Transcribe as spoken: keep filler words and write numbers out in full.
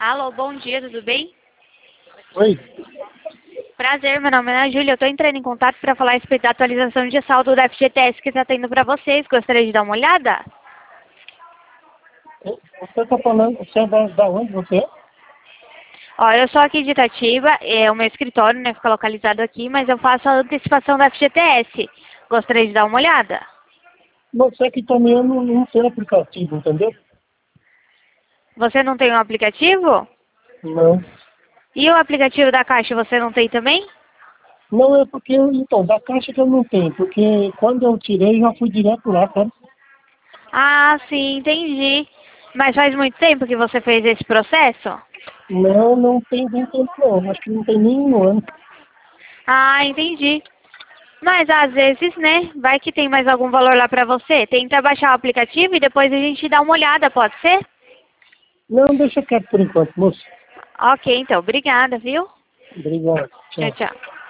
Alô, bom dia, tudo bem? Oi. Prazer, meu nome é Ana Júlia. Eu estou entrando em contato para falar a respeito da atualização de saldo da F G T S que está tendo para vocês. Gostaria de dar uma olhada? Você está falando, você é da, da onde você é? Ó, eu sou aqui de Itatiba, é o meu escritório, né, fica localizado aqui, mas eu faço a antecipação da F G T S. Gostaria de dar uma olhada? Você que também não, não tem aplicativo, entendeu? Você não tem um aplicativo? Não. E o aplicativo da Caixa você não tem também? Não é porque, então, da caixa que eu não tenho, porque quando eu tirei, já fui direto lá, sabe? Ah, sim, entendi. Mas faz muito tempo que você fez esse processo? Não, não tem nem tempo não, acho que não tem nem um ano. Ah, entendi. Mas às vezes, né, vai que tem mais algum valor lá pra você. Tenta baixar o aplicativo e depois a gente dá uma olhada, pode ser? Não, deixa quieto por enquanto, moço. Ok, então, obrigada, viu? Obrigado. Tchau, Tchau. tchau.